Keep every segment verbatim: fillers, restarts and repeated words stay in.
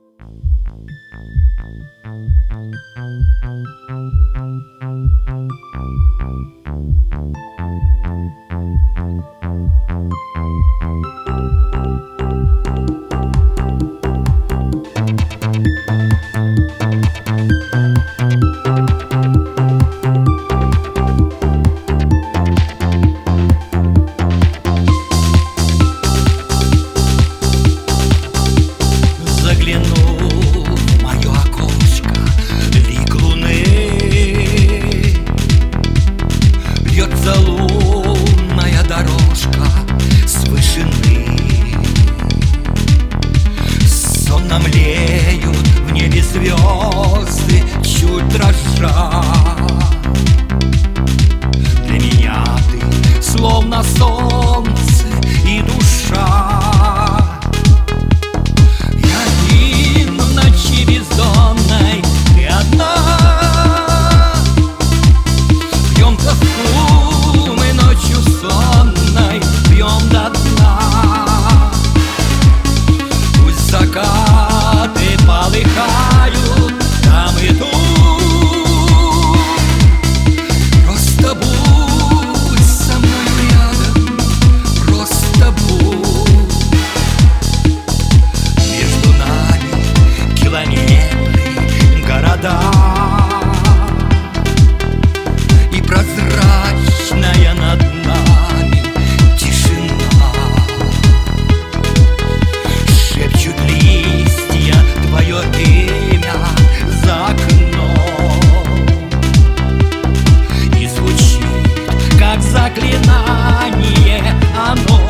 Лунная дорожка с вышины. Сонно млеют в небе звезды, чуть дрожа. Для меня ты словно солнце и душа. Я один в ночи бездонной, ты одна. Пьем тоску мы ночью сонной, пьем до дна. Пусть закаты полыхают там и тут. Просто будь со мной рядом, просто будь. Между нами километры, города. Прозрачная над нами тишина. Шепчут листья твое имя за окном, и звучит, как заклинание оно.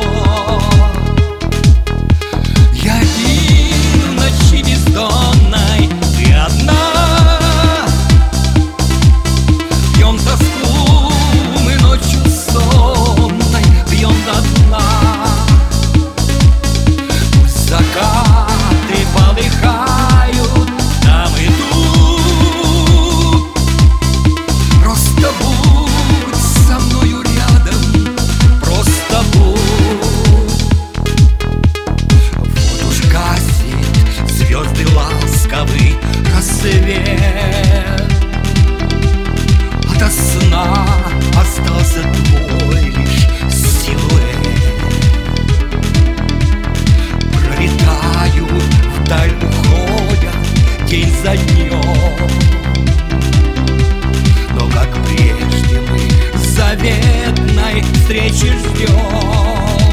Я один в ночи бездонной, ты одна. Пьем тоску мы ночью сонной, пьем до дна. Пусть закаты полыхают там и тут. Просто будь со мною рядом, просто будь. Вот уж гасит звезды ласковый рассвет. До сна остался твой лишь силуэт. Пролетаю вдаль, уходя день за днем. Но как прежде мы заветной встречи ждем.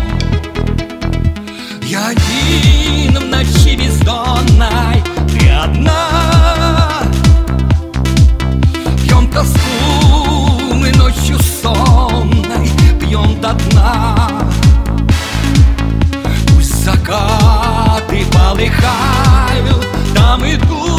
Я один в ночи бездонной, ты одна. Пьем тоску мы ночью сонной, пьем до дна. Пусть закаты полыхают там и тут.